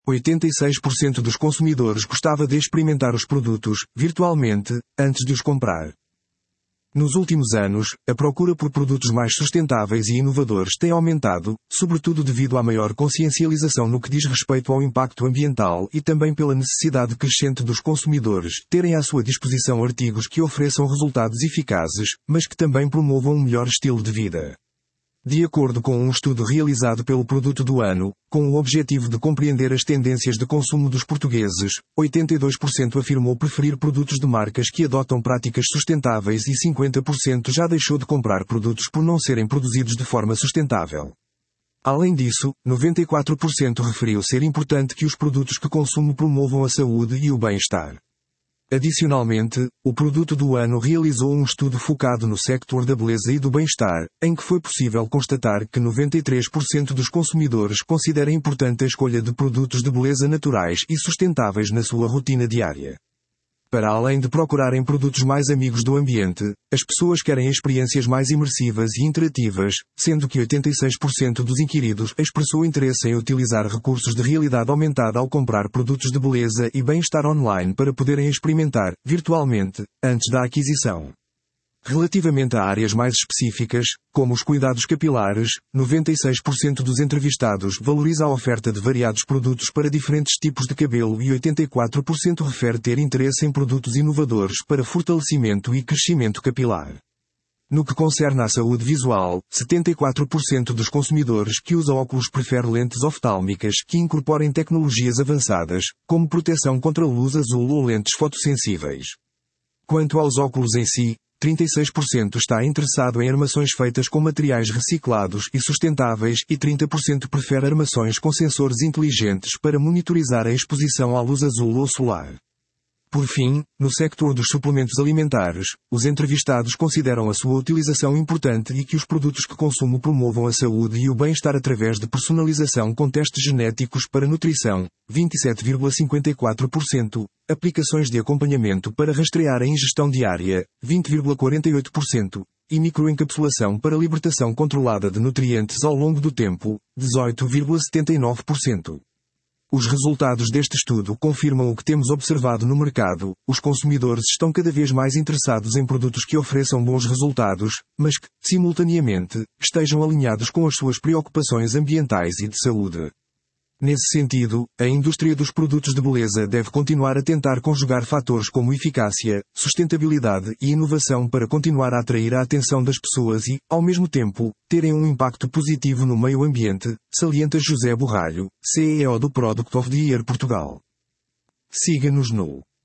86% dos consumidores gostava de experimentar os produtos, virtualmente, antes de os comprar. Nos últimos anos, a procura por produtos mais sustentáveis e inovadores tem aumentado, sobretudo devido à maior consciencialização no que diz respeito ao impacto ambiental e também pela necessidade crescente dos consumidores terem à sua disposição artigos que ofereçam resultados eficazes, mas que também promovam um melhor estilo de vida. De acordo com um estudo realizado pelo Produto do Ano, com o objetivo de compreender as tendências de consumo dos portugueses, 82% afirmou preferir produtos de marcas que adotam práticas sustentáveis e 50% já deixou de comprar produtos por não serem produzidos de forma sustentável. Além disso, 94% referiu ser importante que os produtos que consumo promovam a saúde e o bem-estar. Adicionalmente, o Produto do Ano realizou um estudo focado no sector da beleza e do bem-estar, em que foi possível constatar que 93% dos consumidores considera importante a escolha de produtos de beleza naturais e sustentáveis na sua rotina diária. Para além de procurarem produtos mais amigos do ambiente, as pessoas querem experiências mais imersivas e interativas, sendo que 86% dos inquiridos expressou interesse em utilizar recursos de realidade aumentada ao comprar produtos de beleza e bem-estar online para poderem experimentar, virtualmente, antes da aquisição. Relativamente a áreas mais específicas, como os cuidados capilares, 96% dos entrevistados valoriza a oferta de variados produtos para diferentes tipos de cabelo e 84% refere ter interesse em produtos inovadores para fortalecimento e crescimento capilar. No que concerne à saúde visual, 74% dos consumidores que usam óculos prefere lentes oftálmicas que incorporem tecnologias avançadas, como proteção contra luz azul ou lentes fotossensíveis. Quanto aos óculos em si, 36% está interessado em armações feitas com materiais reciclados e sustentáveis e 30% prefere armações com sensores inteligentes para monitorizar a exposição à luz azul ou solar. Por fim, no sector dos suplementos alimentares, os entrevistados consideram a sua utilização importante e que os produtos que consumo promovam a saúde e o bem-estar através de personalização com testes genéticos para nutrição, 27,54%, aplicações de acompanhamento para rastrear a ingestão diária, 20,48%, e microencapsulação para libertação controlada de nutrientes ao longo do tempo, 18,79%. Os resultados deste estudo confirmam o que temos observado no mercado: os consumidores estão cada vez mais interessados em produtos que ofereçam bons resultados, mas que, simultaneamente, estejam alinhados com as suas preocupações ambientais e de saúde. Nesse sentido, a indústria dos produtos de beleza deve continuar a tentar conjugar fatores como eficácia, sustentabilidade e inovação para continuar a atrair a atenção das pessoas e, ao mesmo tempo, terem um impacto positivo no meio ambiente, salienta José Borralho, CEO do Product of the Year Portugal. Siga-nos no